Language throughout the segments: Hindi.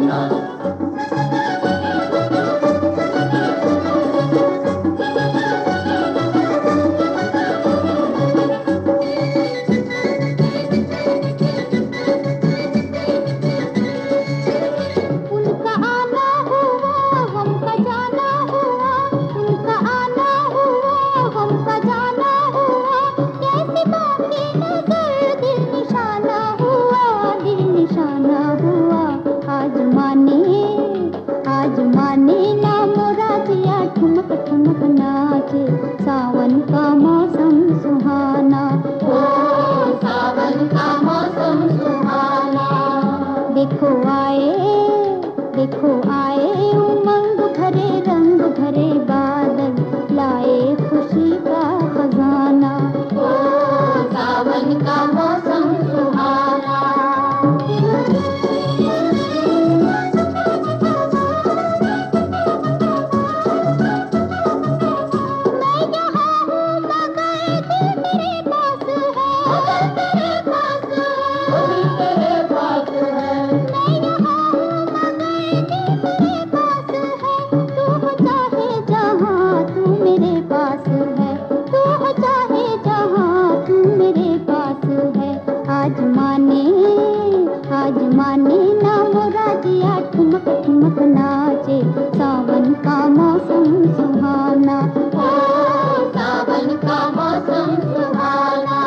गिना। ठुमक ठुमक नाचे सावन का मौसम सुहाना, ओ सावन का मौसम सुहाना। देखो आए उमंग भरे रंग भरे बादल, लाए खुशी का खजाना, ओ सावन का मौसम सुहाना। आज माने ना मोरा जिया ठुमक ठुमक नाचे सावन का मौसम सुहाना, ओ सावन का मौसम सुहाना।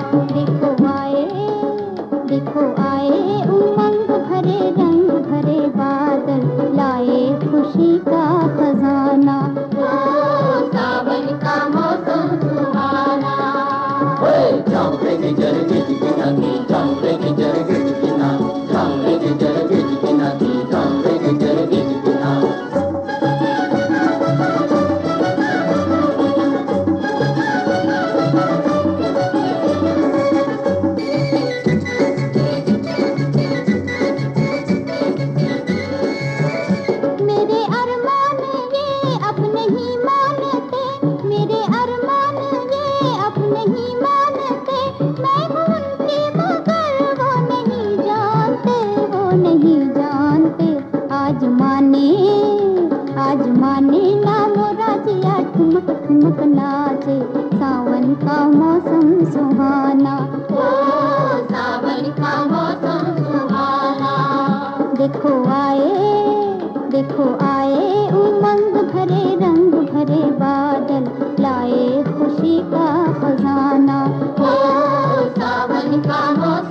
देखो आए उमंग भरे रंग भरे बादल, लाए खुशी का खजाना, ओ सावन का मौसम सुहाना। जामरे की जरगे जिगिना की, जामरे की जरगे जिगिना, जामरे की जरगे जिगिना की, जामरे की जरगे जिगिना। मेरे अरमान ये अपने ही मानते, मेरे अरमान ये अपने ही मानते, मैं हूँ उनकी मगर वो नहीं जानते। आज माने ना मोरा जिया ठुमक ठुमक नाचे सावन का मौसम सुहाना, ओ सावन का मौसम सुहाना। देखो आए उमंग भरे रंग भरे बादल, लाए खुशी का खजाना, ओ सावन का मौसम